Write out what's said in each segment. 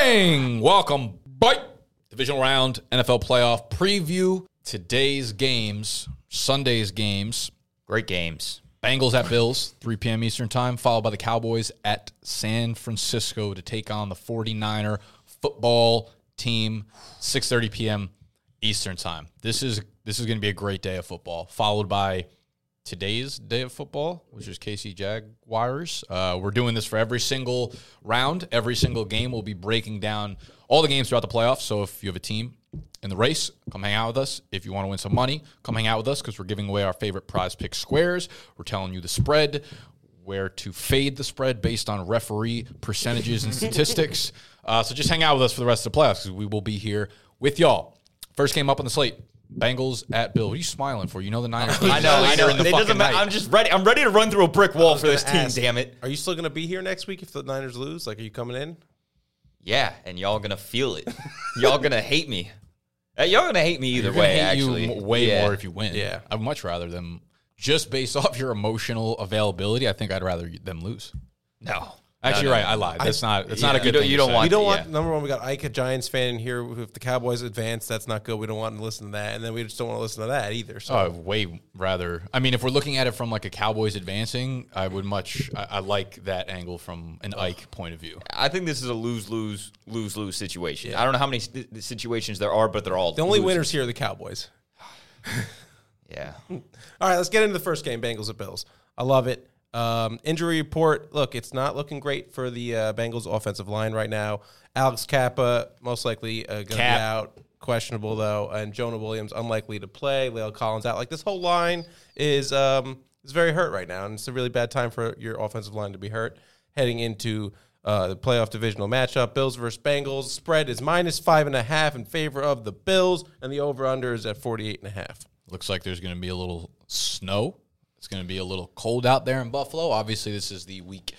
morning. Welcome, divisional round NFL playoff preview. Today's games, Sunday's games. Great games. Bengals at Bills, 3 p.m. Eastern time, followed by the Cowboys at San Francisco to take on the 49er football team, 6:30 p.m. Eastern time. This is going to be a great day of football, followed by today's day of football, which is KC Jaguars. We're doing this for every single round. Every single game. We'll be breaking down all the games throughout the playoffs. So if you have a team in the race, come hang out with us. If you want to win some money, come hang out with us because we're giving away our favorite Prize Pick squares. We're telling you the spread, where to fade the spread based on referee percentages and statistics. So just hang out with us for the rest of the playoffs because we will be here with y'all. First game up on the slate. Bengals at Bill. What are you smiling for? You know the Niners. I know. It doesn't matter. I'm just ready. I'm ready to run through a brick wall for this team. Damn it! Are you still going to be here next week if the Niners lose? Like, are you coming in? Yeah, and y'all gonna feel it. Y'all gonna hate me. Y'all gonna hate me either way. Actually, way more if you win. Yeah, I'd much rather them just based off your emotional availability. I think I'd rather them lose. No. Actually, you're right. I lied. That's not a good thing. You don't want. We don't want. Number one, we got Ike, a Giants fan in here. If the Cowboys advance, that's not good. We don't want to listen to that, and then we just don't want to listen to that either. So, way rather. I mean, if we're looking at it from like a Cowboys advancing, I would much. I like that angle from an Ike point of view. I think this is a lose situation. Yeah. I don't know how many situations there are, but they're all the only winners here are the Cowboys. Yeah. All right, let's get into the first game. Bengals at Bills. I love it. Injury report, look, it's not looking great for the Bengals offensive line right now. Alex Kappa, most likely going to be out, questionable though, and Jonah Williams, unlikely to play. Lale Collins out. Like, this whole line is very hurt right now, and it's a really bad time for your offensive line to be hurt. Heading into the playoff divisional matchup, Bills versus Bengals. Spread is -5.5 in favor of the Bills, and the over-under is at 48.5. Looks like there's going to be a little snow. It's going to be a little cold out there in Buffalo. Obviously, this is the Week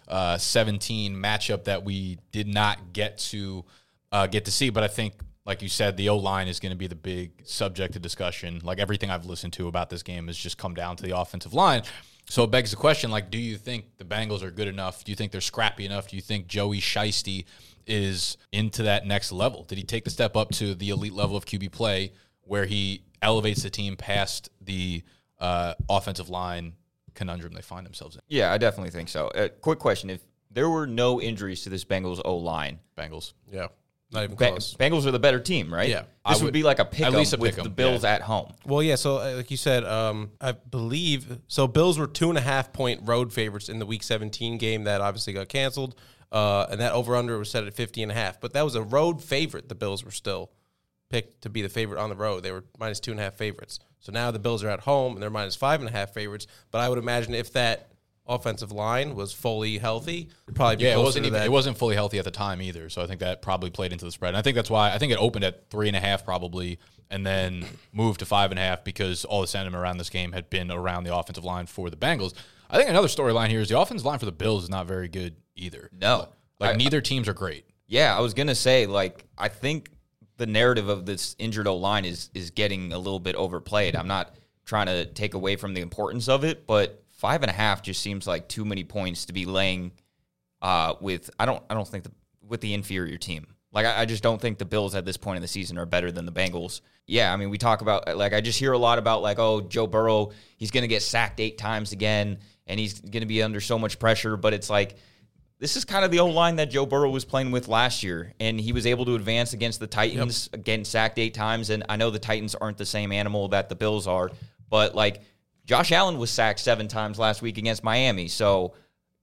17 matchup that we did not get to see. But I think, like you said, the O-line is going to be the big subject of discussion. Like, everything I've listened to about this game has just come down to the offensive line. So it begs the question, like, do you think the Bengals are good enough? Do you think they're scrappy enough? Do you think Joey Shiesty is into that next level? Did he take the step up to the elite level of QB play where he elevates the team past the offensive line conundrum they find themselves in? Yeah, I definitely think so. Quick question. If there were no injuries to this Bengals O-line. Bengals. Yeah, not even close. Bengals are the better team, right? Yeah. This would be like a pickup with the Bills at home. Well, yeah, so like you said, I believe, so Bills were 2.5-point road favorites in the Week 17 game that obviously got canceled, and that over-under was set at 50.5. But that was a road favorite. The Bills were still picked to be the favorite on the road. They were -2.5 favorites. So now the Bills are at home, and they're -5.5 favorites. But I would imagine if that offensive line was fully healthy, it'd probably be closer to that. It wasn't fully healthy at the time either, so I think that probably played into the spread. And I think that's why I think it opened at 3.5 probably, and then moved to 5.5 because all the sentiment around this game had been around the offensive line for the Bengals. I think another storyline here is the offensive line for the Bills is not very good either. No. Neither teams are great. Yeah, I was going to say, I think the narrative of this injured O-line is getting a little bit overplayed. I'm not trying to take away from the importance of it, but 5.5 just seems like too many points to be laying with the inferior team. Like, I just don't think the Bills at this point in the season are better than the Bengals. Yeah, I mean, we talk about, I just hear a lot about, Joe Burrow, he's going to get sacked 8 times again, and he's going to be under so much pressure, but it's like, this is kind of the O-line that Joe Burrow was playing with last year, and he was able to advance against the Titans, getting sacked 8 times, and I know the Titans aren't the same animal that the Bills are, but, Josh Allen was sacked 7 times last week against Miami, so,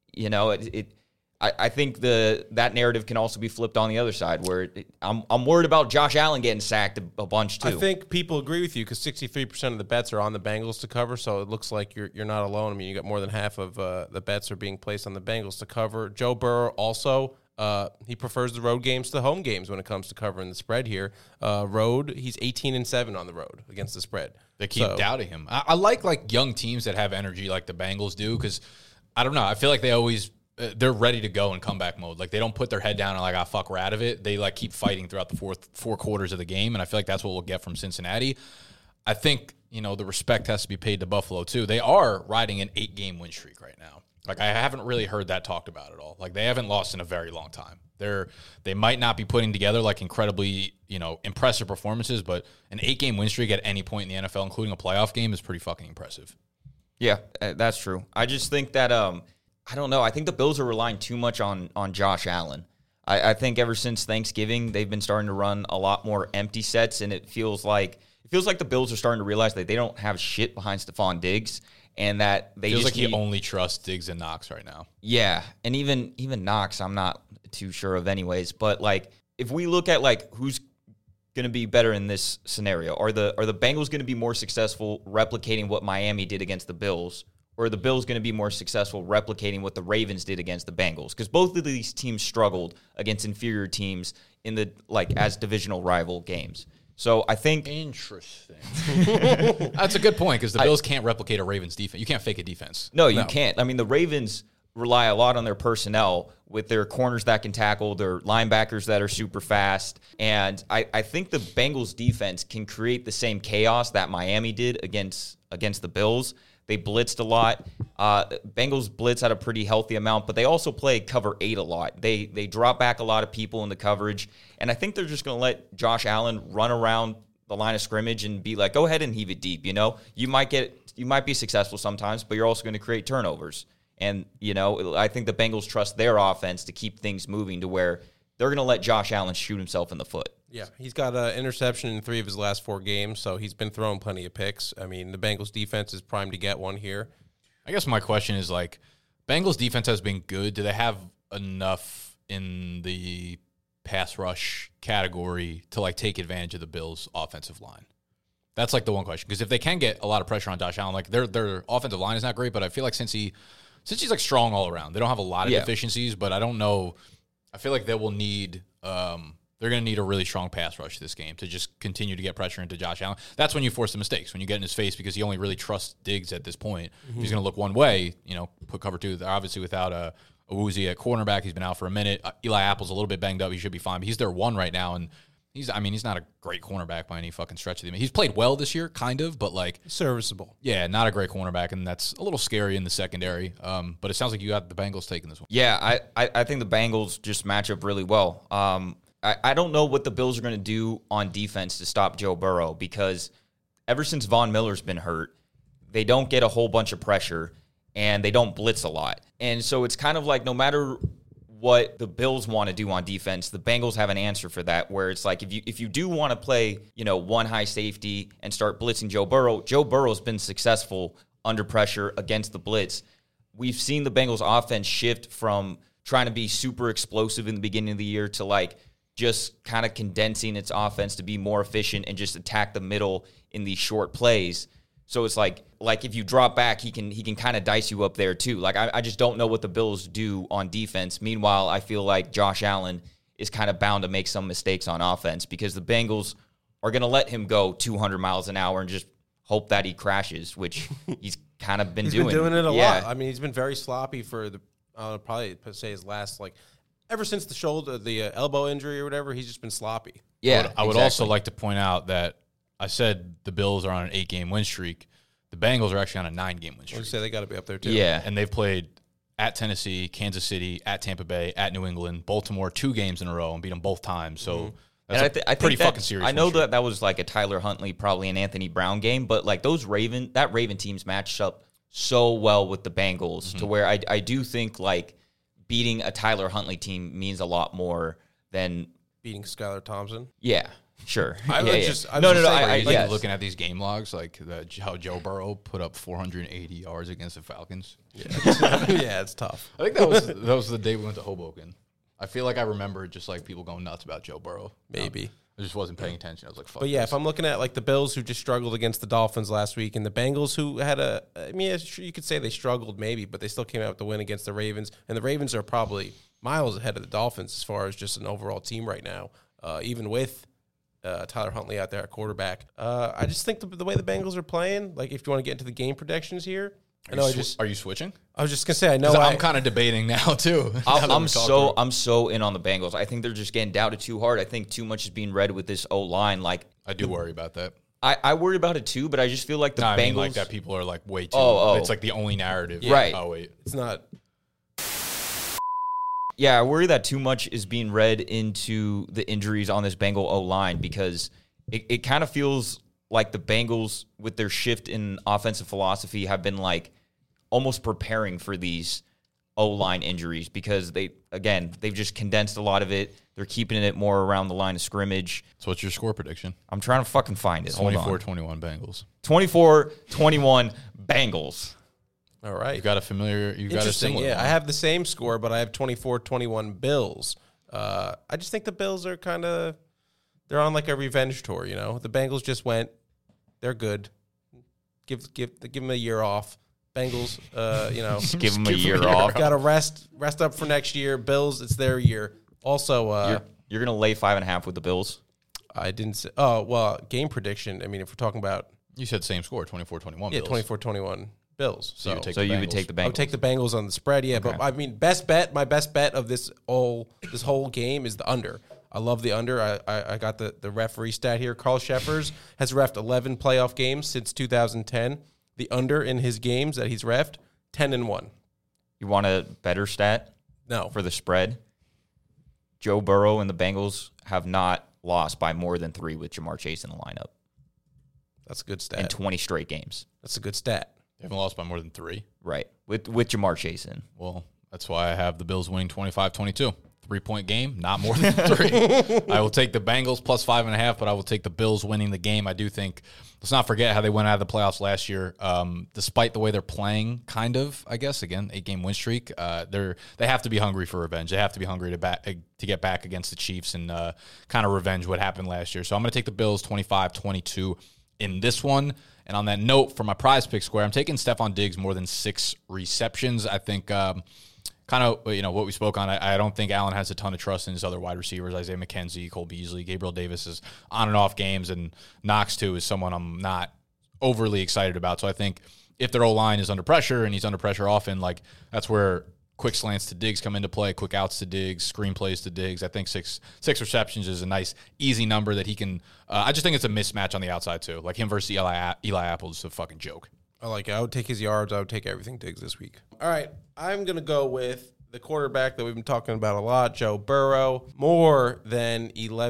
I think that narrative can also be flipped on the other side, where I'm worried about Josh Allen getting sacked a bunch too. I think people agree with you because 63% of the bets are on the Bengals to cover, so it looks like you're not alone. I mean, you got more than half of the bets are being placed on the Bengals to cover. Joe Burrow also, he prefers the road games to home games when it comes to covering the spread here. Road, he's 18-7 on the road against the spread. They keep doubting him. I like young teams that have energy like the Bengals do because, I don't know, I feel like they always – they're ready to go in comeback mode. Like, they don't put their head down and fuck, we're out of it. They keep fighting throughout the four quarters of the game, and I feel like that's what we'll get from Cincinnati. I think, the respect has to be paid to Buffalo too. They are riding an 8-game win streak right now. Like, I haven't really heard that talked about at all. Like, they haven't lost in a very long time. They might not be putting together like incredibly, impressive performances, but an 8-game win streak at any point in the NFL, including a playoff game, is pretty fucking impressive. Yeah, that's true. I just think that I don't know. I think the Bills are relying too much on Josh Allen. I think ever since Thanksgiving, they've been starting to run a lot more empty sets, and it feels like the Bills are starting to realize that they don't have shit behind Stephon Diggs, and that they feels just like he only trusts Diggs and Knox right now. Yeah, and even Knox, I'm not too sure of anyways. But like, if we look at like who's going to be better in this scenario, are the Bengals going to be more successful replicating what Miami did against the Bills, or are the Bills going to be more successful replicating what the Ravens did against the Bengals? Because both of these teams struggled against inferior teams in the as divisional rival games. So I think interesting. That's a good point because the Bills can't replicate a Ravens defense. You can't fake a defense. No, you can't. I mean, the Ravens rely a lot on their personnel with their corners that can tackle, their linebackers that are super fast. And I think the Bengals defense can create the same chaos that Miami did against the Bills. They blitzed a lot. Bengals blitz at a pretty healthy amount, but they also play cover 8 a lot. They drop back a lot of people in the coverage, and I think they're just going to let Josh Allen run around the line of scrimmage and be like, go ahead and heave it deep. You might be successful sometimes, but you're also going to create turnovers. And I think the Bengals trust their offense to keep things moving to where they're going to let Josh Allen shoot himself in the foot. Yeah, he's got an interception in 3 of his last 4 games, so he's been throwing plenty of picks. I mean, the Bengals defense is primed to get one here. I guess my question is, like, Bengals defense has been good. Do they have enough in the pass rush category to, like, take advantage of the Bills' offensive line? That's, like, the one question. Because if they can get a lot of pressure on Josh Allen, like, their offensive line is not great, but I feel like since he's, like, strong all around, they don't have a lot of deficiencies, but I don't know. I feel like they will need they're going to need a really strong pass rush this game to just continue to get pressure into Josh Allen. That's when you force the mistakes, when you get in his face, because he only really trusts Diggs at this point. Mm-hmm. He's going to look one way, put cover 2. They're obviously without a Awuzie at cornerback. He's been out for a minute. Eli Apple's a little bit banged up. He should be fine, but he's their 1 right now, and he's not a great cornerback by any fucking stretch of the. He's played well this year, kind of, but like serviceable. Yeah, not a great cornerback, and that's a little scary in the secondary. But it sounds like you got the Bengals taking this one. Yeah, I think the Bengals just match up really well. I don't know what the Bills are going to do on defense to stop Joe Burrow, because ever since Von Miller's been hurt, they don't get a whole bunch of pressure and they don't blitz a lot. And so it's kind of like no matter what the Bills want to do on defense, the Bengals have an answer for that, where it's like if you do want to play, one high safety and start blitzing Joe Burrow's been successful under pressure against the blitz. We've seen the Bengals offense shift from trying to be super explosive in the beginning of the year to like just kind of condensing its offense to be more efficient and just attack the middle in these short plays. So it's like if you drop back, he can kind of dice you up there too. Like I just don't know what the Bills do on defense. Meanwhile, I feel like Josh Allen is kind of bound to make some mistakes on offense, because the Bengals are going to let him go 200 miles an hour and just hope that he crashes, which he's kind of been doing. He's been doing it a lot. I mean, he's been very sloppy for probably say his last ever since the elbow injury or whatever, he's just been sloppy. Yeah, I would also like to point out that I said the Bills are on an 8-game win streak. The Bengals are actually on a 9-game win streak. I would say they got to be up there too. Yeah, and they've played at Tennessee, Kansas City, at Tampa Bay, at New England, Baltimore 2 games in a row and beat them both times. So that's I pretty fucking serious. I know that was like a Tyler Huntley, probably an Anthony Brown game, but like that Raven teams matched up so well with the Bengals to where I do think like beating a Tyler Huntley team means a lot more than beating Skylar Thompson. Yeah, sure. I'm looking at these game logs, like how Joe Burrow put up 480 yards against the Falcons. Yeah, yeah, it's tough. I think that was the day we went to Hoboken. I feel like I remember just like people going nuts about Joe Burrow. Maybe. I just wasn't paying attention. I was like, fuck. But yeah, this. if I'm looking at like the Bills who just struggled against the Dolphins last week, and the Bengals who had you could say they struggled maybe, but they still came out with the win against the Ravens. And the Ravens are probably miles ahead of the Dolphins as far as just an overall team right now, even with Tyler Huntley out there at quarterback. I just think the way the Bengals are playing, like if you want to get into the game predictions here, are you switching? I was just gonna say I'm kind of debating now too. I'm so in on the Bengals. I think they're just getting doubted too hard. I think too much is being read with this O-line. Like I do worry about that. I worry about it too, but I just feel like the No, I Bengals mean, like that people are like way too. Oh. It's like the only narrative. Right. Oh, wait. It's not. Yeah, I worry that too much is being read into the injuries on this Bengal O-line because it kind of feels like the Bengals, with their shift in offensive philosophy, have been like almost preparing for these O-line injuries because they've just condensed a lot of it. They're keeping it more around the line of scrimmage. So what's your score prediction? I'm trying to fucking find it. Hold on. 24-21 Bengals. 24-21 Bengals. All right. You got a Interesting. similar Yeah, one. I have the same score, but I have 24-21 Bills. I just think the Bills are they're on like a revenge tour, you know. The Bengals just went. They're good. Give them a year off. Bengals, you know. Just give them a year off. Got to rest up for next year. Bills, it's their year. Also, You're going to lay 5.5 with the Bills? I didn't say. Oh, well, game prediction. I mean, if we're talking about. You said same score, 24-21 Yeah, Bills. 24-21 Bills. So you would take So the you would Bengals. take the Bengals. I would take the Bengals on the spread, yeah. Okay. But I mean, my best bet of this whole game is the under. I love the under. I got the referee stat here. Carl Sheffers has reffed 11 playoff games since 2010. The under in his games that he's reffed, 10-1. You want a better stat No. for the spread? Joe Burrow and the Bengals have not lost by more than 3 with Jamar Chase in the lineup That's a good in stat. 20 straight games. That's a good stat. They haven't lost by more than 3. Right, with Jamar Chase in. Well, that's why I have the Bills winning 25-22. 3-point game, not more than 3. I will take the Bengals plus 5.5, but I will take the Bills winning the game. I do think, let's not forget how they went out of the playoffs last year. Despite the way they're playing, kind of, I guess, again, 8-game win streak, they have to be hungry for revenge. They have to be hungry to get back against the Chiefs and kind of revenge what happened last year. So I'm going to take the Bills 25-22 in this one. And on that note, for my prize pick square, I'm taking Stephon Diggs more than 6 receptions. I think kind of, what we spoke on, I don't think Allen has a ton of trust in his other wide receivers, Isaiah McKenzie, Cole Beasley, Gabriel Davis is on and off games, and Knox, too, is someone I'm not overly excited about. So I think if their O-line is under pressure, and he's under pressure often, like that's where quick slants to Diggs come into play, quick outs to Diggs, screen plays to Diggs. I think six receptions is a nice, easy number that he can I just think it's a mismatch on the outside, too. Like him versus Eli Apple is a fucking joke. I like it. I would take his yards. I would take everything Diggs this week. All right. I'm going to go with the quarterback that we've been talking about a lot, Joe Burrow, more than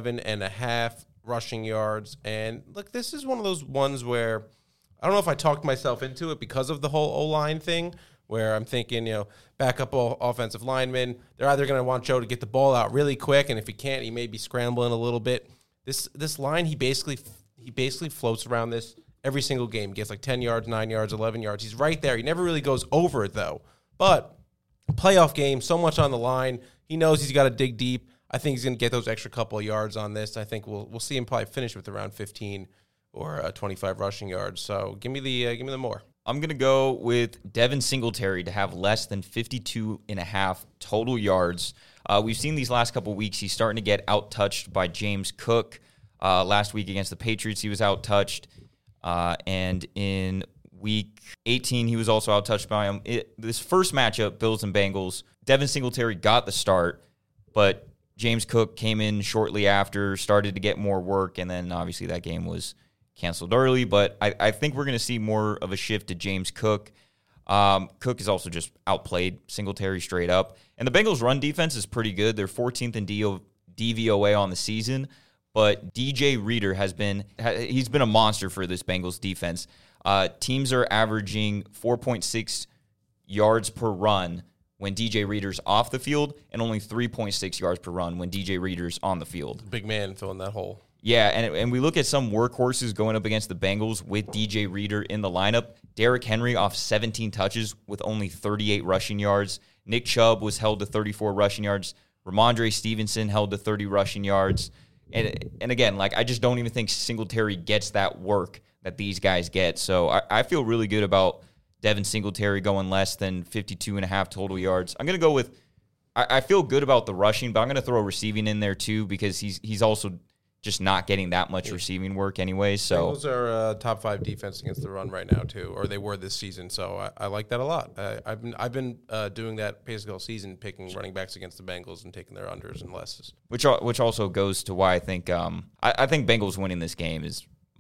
11.5 rushing yards. And look, this is one of those ones where I don't know if I talked myself into it because of the whole O-line thing, where I'm thinking, backup offensive linemen, they're either going to want Joe to get the ball out really quick, and if he can't, he may be scrambling a little bit. This line, he basically floats around this every single game. Gets like 10 yards, 9 yards, 11 yards. He's right there. He never really goes over it, though. But playoff game, so much on the line. He knows he's got to dig deep. I think he's going to get those extra couple of yards on this. I think we'll see him probably finish with around 15 or 25 rushing yards. So give me the more. I'm going to go with Devin Singletary to have less than 52.5 total yards. We've seen these last couple weeks, he's starting to get out-touched by James Cook. Last week against the Patriots, he was out-touched. And in week 18, he was also out-touched by him. This first matchup, Bills and Bengals, Devin Singletary got the start, but James Cook came in shortly after, started to get more work, and then obviously that game was canceled early. But I think we're going to see more of a shift to James Cook. Cook is also just outplayed Singletary straight up. And the Bengals' run defense is pretty good. They're 14th in DVOA on the season. But DJ Reader he's been a monster for this Bengals defense. Teams are averaging 4.6 yards per run when DJ Reader's off the field, and only 3.6 yards per run when DJ Reader's on the field. Big man filling that hole. Yeah, and we look at some workhorses going up against the Bengals with DJ Reader in the lineup. Derrick Henry off 17 touches with only 38 rushing yards. Nick Chubb was held to 34 rushing yards. Ramondre Stevenson held to 30 rushing yards. And again, I just don't even think Singletary gets that work that these guys get. So I feel really good about Devin Singletary going less than 52.5 total yards. I'm going to go with I feel good about the rushing, but I'm going to throw receiving in there too because he's also just not getting that much receiving work anyway. So Bengals are top 5 defense against the run right now too, or they were this season. So I like that a lot. I've been doing that basically all season, picking running backs against the Bengals and taking their unders and lesses. which also goes to why I think Bengals winning this game is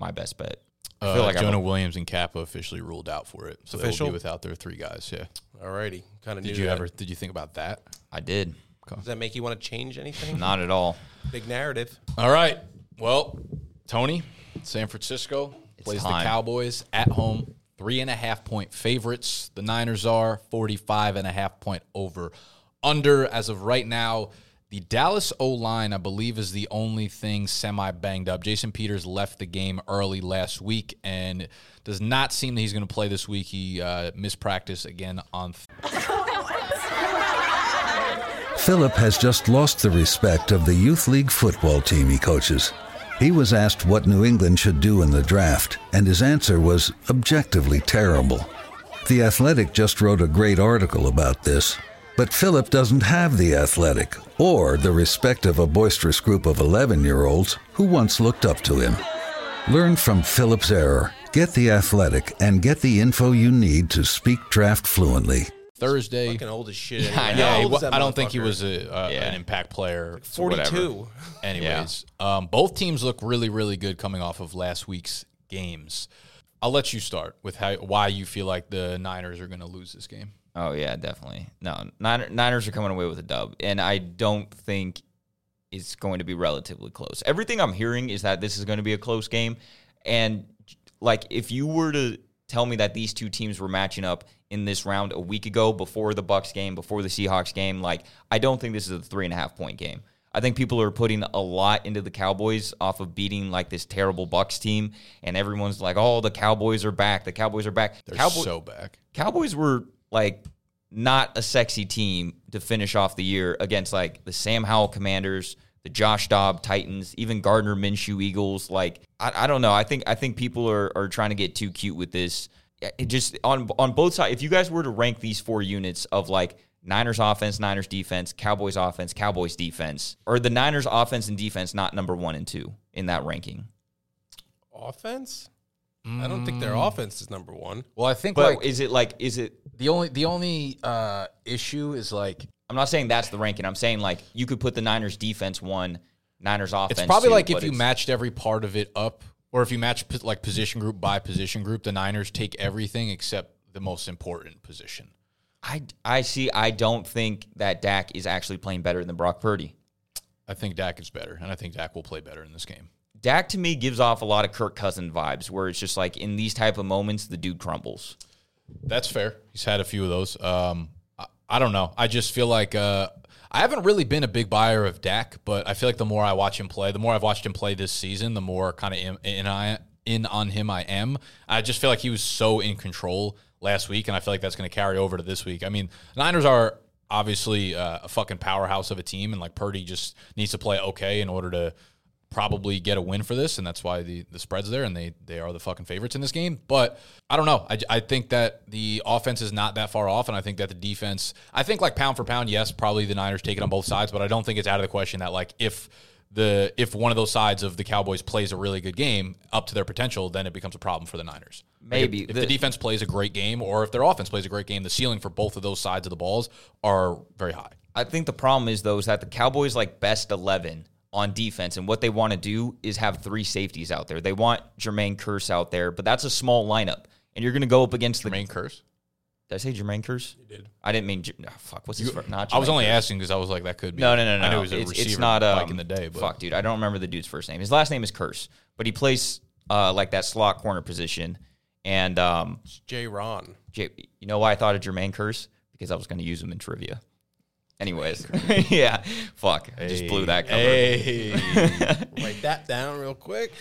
my best bet. I feel like Jonah Williams and Kappa officially ruled out for it, so Official? they'll be without their 3 guys. Yeah. Alrighty, kind of. Did you think about that? I did. Does that make you want to change anything? Not at all. Big narrative. All right. Well, Tony, San Francisco plays time. the Cowboys at home. 3.5-point favorites. The Niners are 45.5-point over. Under, as of right now, the Dallas O-line, I believe, is the only thing semi-banged up. Jason Peters left the game early last week and does not seem that he's going to play this week. He missed practice again on Philip has just lost the respect of the youth league football team he coaches. He was asked what New England should do in the draft, and his answer was objectively terrible. The Athletic just wrote a great article about this. But Philip doesn't have The Athletic or the respect of a boisterous group of 11-year-olds who once looked up to him. Learn from Philip's error. Get The Athletic and get the info you need to speak draft fluently. Thursday. Fucking old as shit. Yeah, I anyway. know. How Yeah, old is that I don't think he motherfucker? was an impact player. 42. Anyways, both teams look really, really good coming off of last week's games. I'll let you start with why you feel like the Niners are going to lose this game. Oh, yeah, definitely. No, Niners are coming away with a dub, and I don't think it's going to be relatively close. Everything I'm hearing is that this is going to be a close game, and, like, if you were to tell me that these two teams were matching up in this round a week ago before the Bucs game, before the Seahawks game, like, I don't think this is a 3.5-point game. I think people are putting a lot into the Cowboys off of beating, like, this terrible Bucs team, and everyone's like, oh, the Cowboys are back. The Cowboys are back. They're so back. Cowboys were, like, not a sexy team to finish off the year against, like, the Sam Howell Commanders, the Josh Dobb Titans, even Gardner Minshew Eagles. Like, I don't know. I think people are trying to get too cute with this. It just on both sides. If you guys were to rank these 4 units of, like, Niners offense, Niners defense, Cowboys offense, Cowboys defense, or the Niners offense and defense not number 1 and 2 in that ranking? Offense? I don't think their offense is number 1. Well, I think But is it the only issue is like I'm not saying that's the ranking. I'm saying, like, you could put the Niners defense 1, Niners offense it's probably 2, like if but you it's- matched every part of it up, or if you match like position group by position group, the Niners take everything except the most important position. I see. I don't think that Dak is actually playing better than Brock Purdy. I think Dak is better, and I think Dak will play better in this game. Dak, to me, gives off a lot of Kirk Cousins vibes, where it's just like in these type of moments, the dude crumbles. That's fair. He's had a few of those. I don't know. I just feel like I haven't really been a big buyer of Dak, but I feel like the more I watch him play, the more I've watched him play this season, the more kind of in on him I am. I just feel like he was so in control last week, and I feel like that's going to carry over to this week. I mean, Niners are obviously a fucking powerhouse of a team, and like Purdy just needs to play okay in order to probably get a win for this, and that's why the spread's there, and they are the fucking favorites in this game. But I don't know. I think that the offense is not that far off, and I think that the defense, I think like pound for pound, yes, probably the Niners take it on both sides, but I don't think it's out of the question that like if one of those sides of the Cowboys plays a really good game up to their potential, then it becomes a problem for the Niners. Maybe. Like if the defense plays a great game, or if their offense plays a great game, the ceiling for both of those sides of the balls are very high. I think the problem is, though, is that the Cowboys like best 11 on defense, and what they want to do is have 3 safeties out there. They want Jermaine Kearse out there, but that's a small lineup, and you're going to go up against Jermaine Kearse? Did I say Jermaine Kearse? You did. I didn't mean. Fuck. What's his first? Not I was Jermaine only Kearse. asking because I was like, that could be. No. I knew he was a It's receiver not back in the day. But fuck, dude. I don't remember the dude's first name. His last name is Kearse, but he plays like that slot corner position. And It's Jay Ron. you know why I thought of Jermaine Kearse? Because I was going to use him in trivia. Anyways, yeah. Fuck, I just blew that cover. Hey. Write that down real quick.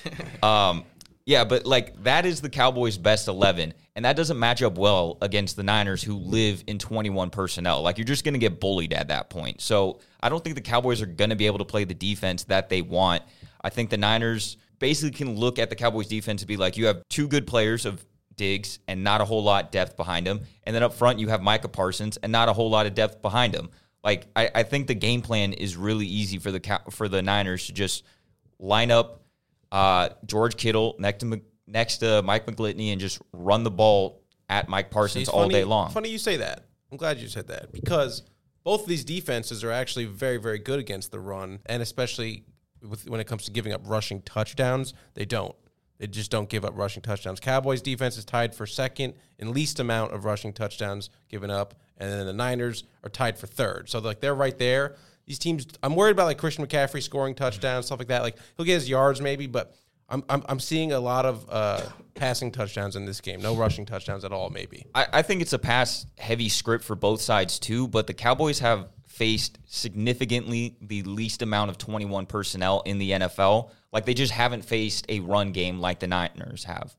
Yeah, but like that is the Cowboys' best 11, and that doesn't match up well against the Niners, who live in 21 personnel. Like, you're just going to get bullied at that point. So I don't think the Cowboys are going to be able to play the defense that they want. I think the Niners basically can look at the Cowboys' defense and be like, you have 2 good players of Diggs and not a whole lot depth behind them, and then up front you have Micah Parsons and not a whole lot of depth behind him. Like, I think the game plan is really easy for the Niners to just line up George Kittle next to Mike McGlinchey and just run the ball at Mike Parsons all day long. Funny you say that. I'm glad you said that, because both of these defenses are actually very, very good against the run, and especially when it comes to giving up rushing touchdowns, they don't. They just don't give up rushing touchdowns. Cowboys defense is tied for second in least amount of rushing touchdowns given up, and then the Niners are tied for third. So like they're right there. These teams, I'm worried about like Christian McCaffrey scoring touchdowns, stuff like that. Like he'll get his yards maybe, but I'm seeing a lot of passing touchdowns in this game. No rushing touchdowns at all, maybe. I think it's a pass-heavy script for both sides too, but the Cowboys have faced significantly the least amount of 21 personnel in the NFL. Like they just haven't faced a run game like the Niners have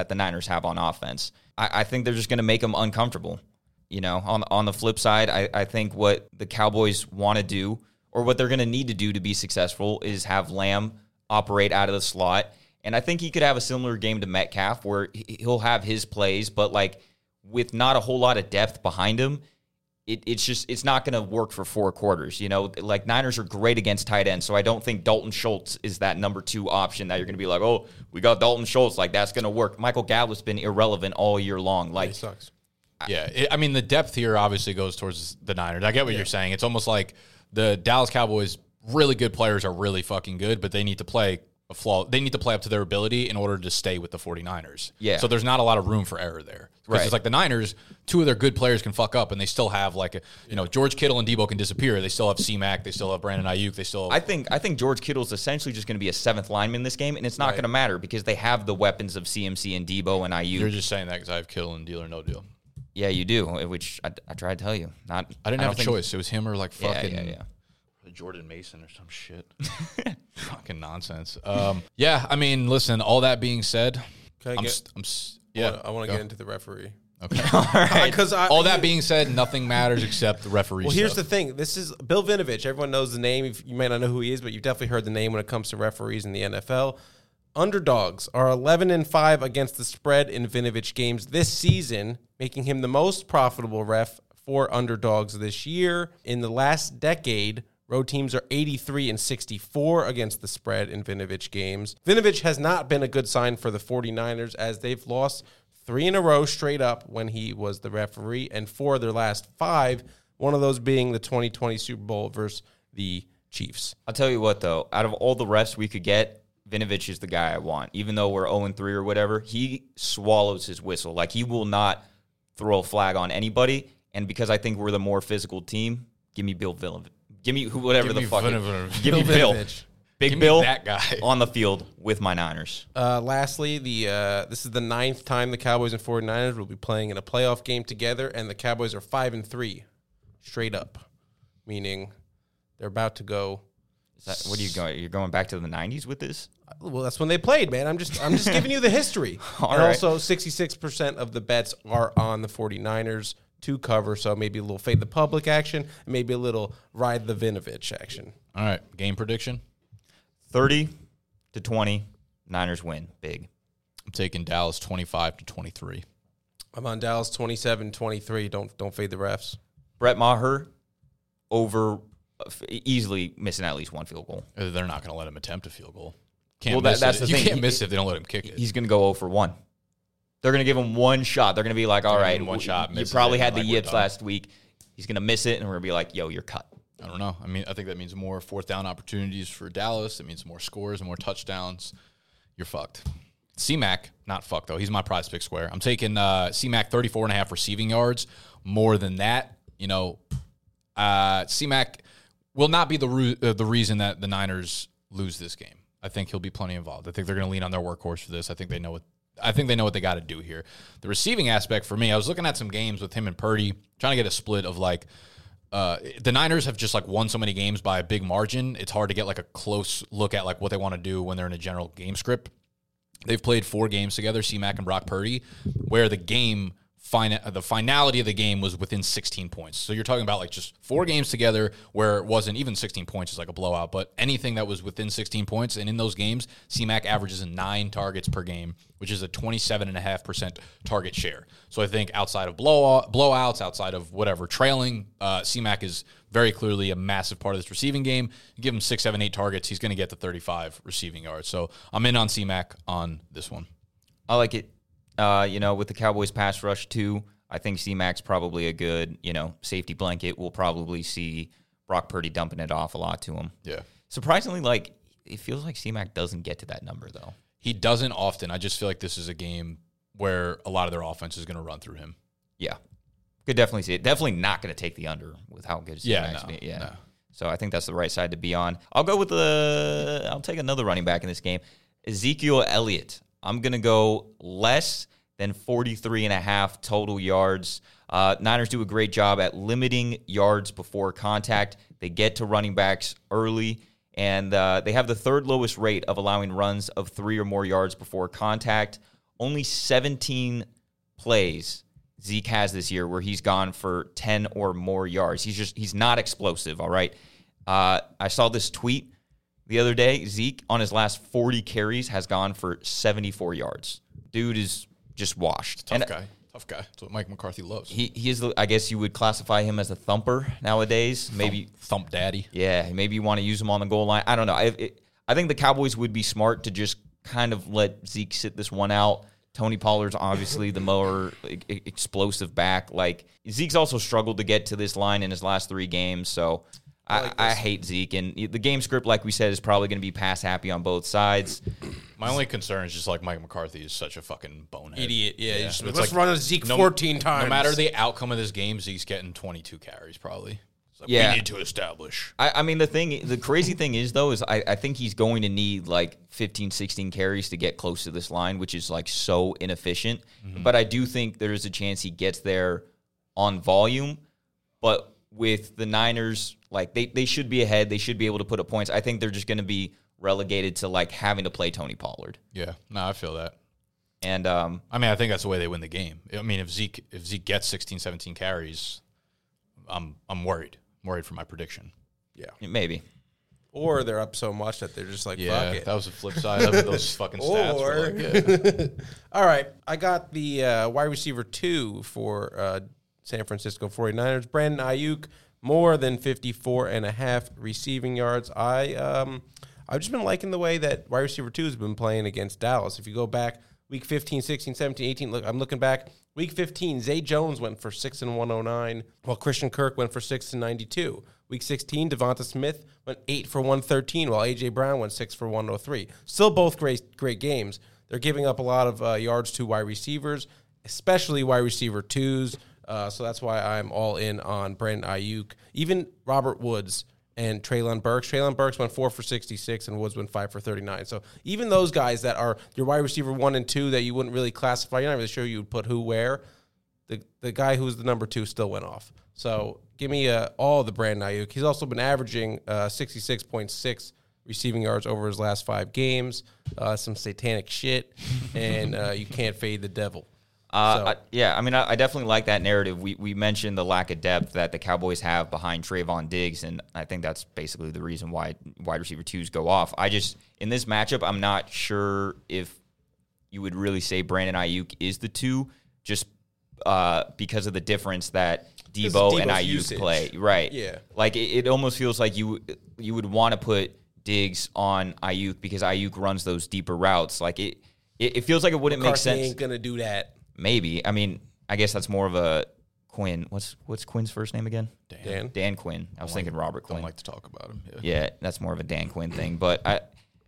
on offense. I think they're just going to make them uncomfortable. You know, on the flip side, I think what the Cowboys want to do, or what they're going to need to do to be successful, is have Lamb operate out of the slot. And I think he could have a similar game to Metcalf where he'll have his plays, but like with not a whole lot of depth behind him, it's not going to work for 4 quarters. You know, like Niners are great against tight ends, so I don't think Dalton Schultz is that number 2 option that you're going to be like, oh, we got Dalton Schultz, like that's going to work. Michael Gallup's been irrelevant all year long. Like, he sucks. Yeah, I mean, the depth here obviously goes towards the Niners. I get what you're saying. It's almost like the Dallas Cowboys, really good players are really fucking good, but they need to play they need to play up to their ability in order to stay with the 49ers. Yeah. So there's not a lot of room for error there. Because it's like the Niners, 2 of their good players can fuck up, and they still have like George Kittle and Debo can disappear. They still have C-Mac. They still have Brandon Ayuk. They still. I think George Kittle's essentially just going to be a 7th lineman this game, and it's not going to matter because they have the weapons of CMC and Debo and Ayuk. You're just saying that because I have Kittle and Deal or No Deal. Yeah, you do. Which I tried to tell you. I didn't have a choice. It was him or like fucking. Yeah. Jordan Mason or some shit. Fucking nonsense. Yeah, I mean, listen, all that being said, I want to get into the referee. Okay. All right. Because all that being said, nothing matters except the referee. Well, here's the thing. This is Bill Vinovich. Everyone knows the name. You may not know who he is, but you've definitely heard the name when it comes to referees in the NFL. Underdogs are 11-5 against the spread in Vinovich games this season, making him the most profitable ref for underdogs this year. In the last decade, road teams are 83-64 against the spread in Vinovich games. Vinovich has not been a good sign for the 49ers as they've lost 3 in a row straight up when he was the referee, and 4 of their last 5, one of those being the 2020 Super Bowl versus the Chiefs. I'll tell you what, though. Out of all the refs we could get, Vinovich is the guy I want. Even though we're 0-3 or whatever, he swallows his whistle. Like, he will not throw a flag on anybody, and because I think we're the more physical team, give me Bill Vinovich. Give me whatever the fuck. Give me Bill. Big Bill, that guy on the field with my Niners. Lastly, this is the 9th time the Cowboys and 49ers will be playing in a playoff game together, and the Cowboys are 5-3 straight up, meaning they're about to go. What are you going? You're going back to the 90s with this? Well, that's when they played, man. I'm just giving you the history. Also, 66% of the bets are on the 49ers to cover, so maybe a little fade the public action, and maybe a little ride the Vinovich action. All right, game prediction. 30-20, Niners win big. I'm taking Dallas 25-23. I'm on Dallas 27-23. Don't fade the refs. Brett Maher easily missing at least 1 field goal. They're not going to let him attempt a field goal. That's the thing. You can't miss it if they don't let him kick it. He's going to go 0 for 1. They're going to give him 1 shot. They're going to be like, all right, one shot. You probably had the yips last week. He's going to miss it, and we're going to be like, yo, you're cut. I don't know. I mean, I think that means more 4th down opportunities for Dallas. It means more scores and more touchdowns. You're fucked. C-Mac, not fucked, though. He's my prize pick square. I'm taking C-Mac 34.5 receiving yards. More than that, C-Mac will not be the reason that the Niners lose this game. I think he'll be plenty involved. I think they're going to lean on their workhorse for this. I think they know what they got to do here. The receiving aspect for me, I was looking at some games with him and Purdy, trying to get a split of like, the Niners have just like won so many games by a big margin. It's hard to get like a close look at like what they want to do when they're in a general game script. They've played 4 games together, C-Mac and Brock Purdy, where the finality of the game was within 16 points. So you're talking about like just 4 games together where it wasn't even 16 points is like a blowout, but anything that was within 16 points. And in those games, C-Mac averages 9 targets per game, which is a 27.5% target share. So I think outside of blowouts, outside of whatever trailing, C-Mac is very clearly a massive part of this receiving game. You give him 6, 7, 8 targets, he's going to get the 35 receiving yards. So I'm in on C-Mac on this one. I like it. With the Cowboys pass rush too, I think C-Mac's probably a good, safety blanket. We'll probably see Brock Purdy dumping it off a lot to him. Yeah. Surprisingly, like, it feels like C-Mac doesn't get to that number, though. He doesn't often. I just feel like this is a game where a lot of their offense is going to run through him. Yeah. Could definitely see it. Definitely not going to take the under with how good Steve Max is. Yeah. No. So I think that's the right side to be on. I'll go with I'll take another running back in this game. Ezekiel Elliott. I'm going to go less than 43.5 total yards. Niners do a great job at limiting yards before contact. They get to running backs early, and they have the third lowest rate of allowing runs of 3 or more yards before contact. Only 17 plays Zeke has this year where he's gone for 10 or more yards. He's not explosive, all right? I saw this tweet the other day. Zeke, on his last 40 carries, has gone for 74 yards. Dude is just washed. Tough guy. That's what Mike McCarthy loves. He is, I guess you would classify him as a thumper nowadays. Maybe Thump daddy. Yeah, maybe you want to use him on the goal line. I don't know. I think the Cowboys would be smart to just kind of let Zeke sit this one out. Tony Pollard's obviously the more explosive back. Like, Zeke's also struggled to get to this line in his last 3 games, so I hate Zeke. And the game script, like we said, is probably going to be pass happy on both sides. My only concern is just like Mike McCarthy is such a fucking bonehead. Idiot. Yeah. It's Let's run a Zeke 14 times. No matter the outcome of this game, Zeke's getting 22 carries probably. Like, yeah. We need to establish. I mean, the crazy thing is, though, is I think he's going to need like 15, 16 carries to get close to this line, which is like so inefficient. Mm-hmm. But I do think there's a chance he gets there on volume. But with the Niners, like they should be ahead. They should be able to put up points. I think they're just going to be relegated to like having to play Tony Pollard. Yeah, no, I feel that. And I mean, I think that's the way they win the game. I mean, if Zeke gets 16, 17 carries, I'm worried. I'm worried for my prediction. Yeah, maybe. Or they're up so much that they're just like, fuck it. That was the flip side of it. Those fucking stats. All right, I got the wide receiver 2 for San Francisco 49ers. Brandon Ayuk, more than 54.5 receiving yards. I've just been liking the way that wide receiver 2 has been playing against Dallas. If you go back week 15, 16, 17, 18, look, I'm looking back. Week 15, Zay Jones went for 6 and 109, while Christian Kirk went for 6 and 92. Week 16, Devonta Smith went 8 for 113, while A.J. Brown went 6 for 103. Still both great games. They're giving up a lot of yards to wide receivers, especially wide receiver 2s. So that's why I'm all in on Brandon Ayuk. Even Robert Woods and Treylon Burks. Treylon Burks went 4 for 66, and Woods went 5 for 39. So even those guys that are your wide receiver 1 and 2 that you wouldn't really classify, you're not really sure you would put who where, the guy who's the number 2 still went off. So give me all the Brandon Ayuk. He's also been averaging 66.6 receiving yards over his last 5 games. Some satanic shit, and you can't fade the devil. I definitely like that narrative. We mentioned the lack of depth that the Cowboys have behind Trayvon Diggs, and I think that's basically the reason why wide receiver 2s go off. In this matchup, I'm not sure if you would really say Brandon Ayuk is the 2, just because of the difference that Debo and Ayuk usage. Play. Right. Yeah. Like, it almost feels like you would want to put Diggs on Ayuk because Ayuk runs those deeper routes. Like, it feels like it wouldn't make sense. Ain't going to do that. Maybe. I mean, I guess that's more of a Quinn. What's Quinn's first name again? Dan Quinn. I was thinking Robert Quinn. Don't like to talk about him. Yeah, that's more of a Dan Quinn thing. But I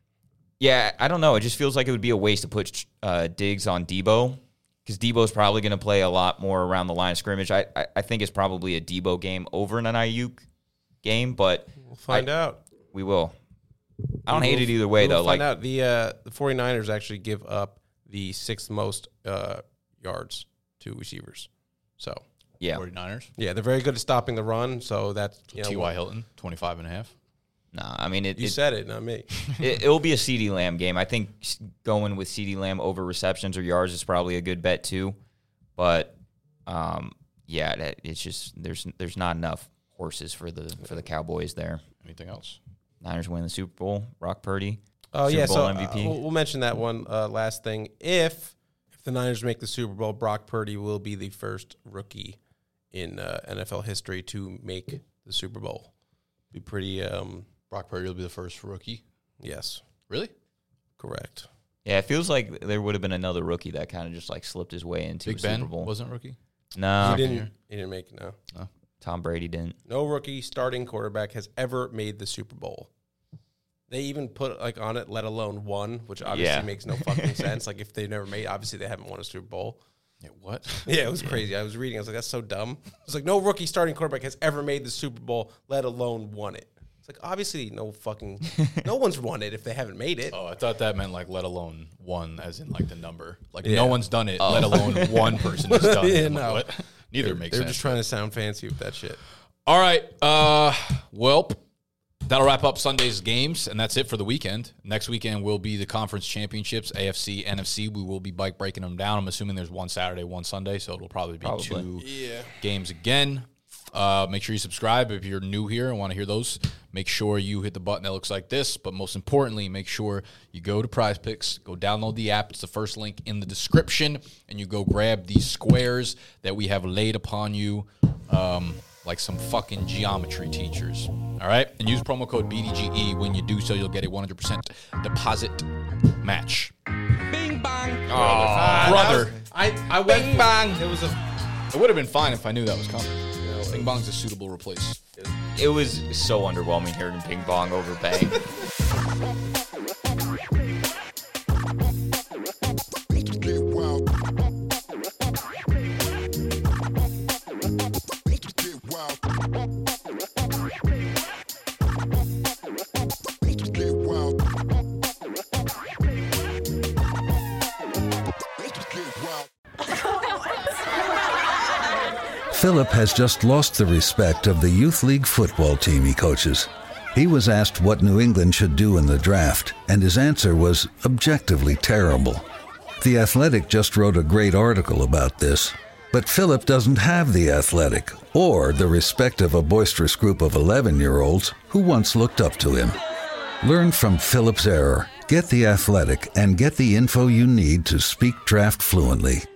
don't know. It just feels like it would be a waste to put Diggs on Debo because Debo's probably going to play a lot more around the line of scrimmage. I think it's probably a Debo game over an Ayuk game, but we'll find out. We will. I don't hate it either way, though. Find out. The 49ers actually give up the 6th most yards to receivers. So, yeah. 49ers? Yeah, they're very good at stopping the run, so that's... T.Y. Hilton, 25.5. Nah, I mean... You said it, not me. It'll be a CeeDee Lamb game. I think going with CeeDee Lamb over receptions or yards is probably a good bet, too. But, it's just... There's not enough horses for the Cowboys there. Anything else? Niners win the Super Bowl. Brock Purdy. Oh, Super Bowl so MVP. We'll mention that one last thing. If the Niners make the Super Bowl, Brock Purdy will be the first rookie in NFL history to make the Super Bowl. Be pretty... Brock Purdy will be the first rookie? Yes. Really? Correct. Yeah, it feels like there would have been another rookie that kind of just like slipped his way into Big a Ben Super Bowl. Wasn't rookie? No. He didn't make it, no. Tom Brady didn't. No rookie starting quarterback has ever made the Super Bowl. They even put on it, let alone won, which obviously makes no fucking sense. Like if they've never made, obviously they haven't won a Super Bowl. Yeah, what? Yeah, it was crazy. I was reading. I was like, that's so dumb. It's like no rookie starting quarterback has ever made the Super Bowl, let alone won it. It's like obviously no one's won it if they haven't made it. Oh, I thought that meant like let alone one, as in like the number. Like no one's done it, let alone one person has done it. I'm like, what? Neither makes sense. They're just trying to sound fancy with that shit. All right. Well, that'll wrap up Sunday's games, and that's it for the weekend. Next weekend will be the conference championships, AFC, NFC. We will be breaking them down. I'm assuming there's one Saturday, one Sunday, so it'll probably be two games again. Make sure you subscribe if you're new here and want to hear those. Make sure you hit the button that looks like this, but most importantly, make sure you go to Prize Picks, go download the app. It's the first link in the description, and you go grab these squares that we have laid upon you like some fucking geometry teachers. All right? And use promo code BDGE. When you do so, you'll get a 100% deposit match. Bing bang. Oh, brother. I went Bing bang. It It would have been fine if I knew that was coming. Bing Bong's a suitable replace. It was so underwhelming hearing Ping Pong over Bang. Philip has just lost the respect of the youth league football team he coaches. He was asked what New England should do in the draft, and his answer was objectively terrible. The Athletic just wrote a great article about this, but Philip doesn't have The Athletic or the respect of a boisterous group of 11-year-olds who once looked up to him. Learn from Philip's error. Get The Athletic and get the info you need to speak draft fluently.